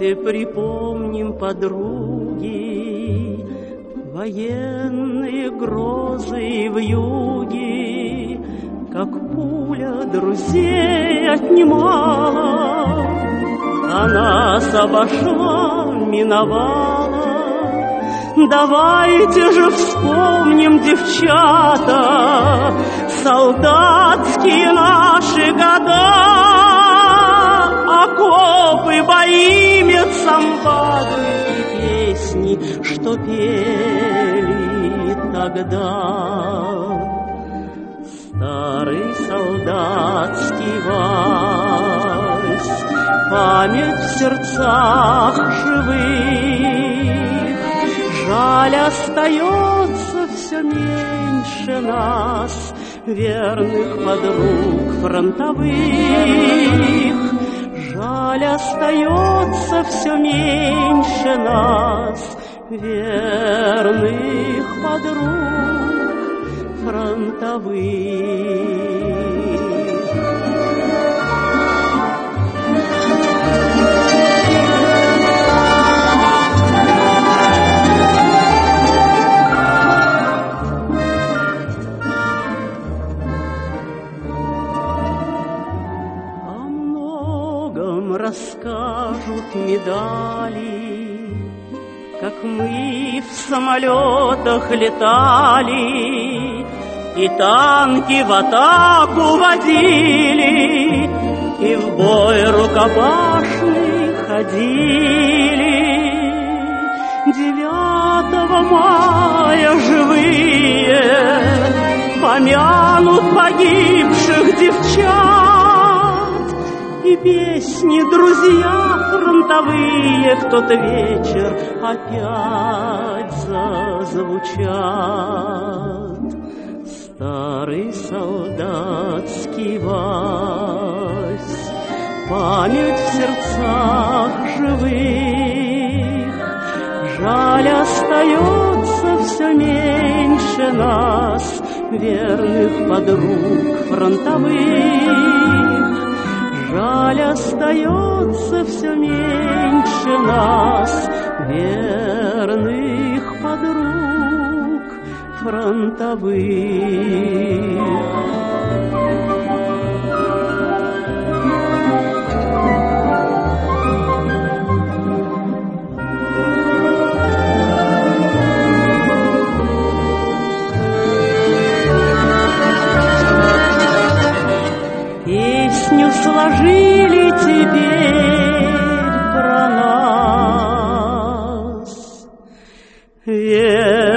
Давайте припомним, подруги, военные грозы и вьюги, как пуля друзей отнимала, а нас обошла, миновала. Давайте же вспомним, девчата, солдатские наши года, окопы, бои, медсамбады и песни, что пели тогда. Старый солдатский вальс, память в сердцах живых. Жаль, остается все меньше нас, верных подруг фронтовых. Жаль, остается все меньше нас, верных подруг фронтовых. Расскажут медали, как мы в самолетах летали, и танки в атаку водили, и в бой рукопашный ходили. 9 мая живые помянут погибших девчат, и песни, друзья фронтовые, в тот вечер опять зазвучат. Старый солдатский вальс, память в сердцах живых. Жаль, остается все меньше нас, верных подруг фронтовых. Жаль, остается все меньше нас, верных подруг фронтовых. Песню сложили теперь про нас.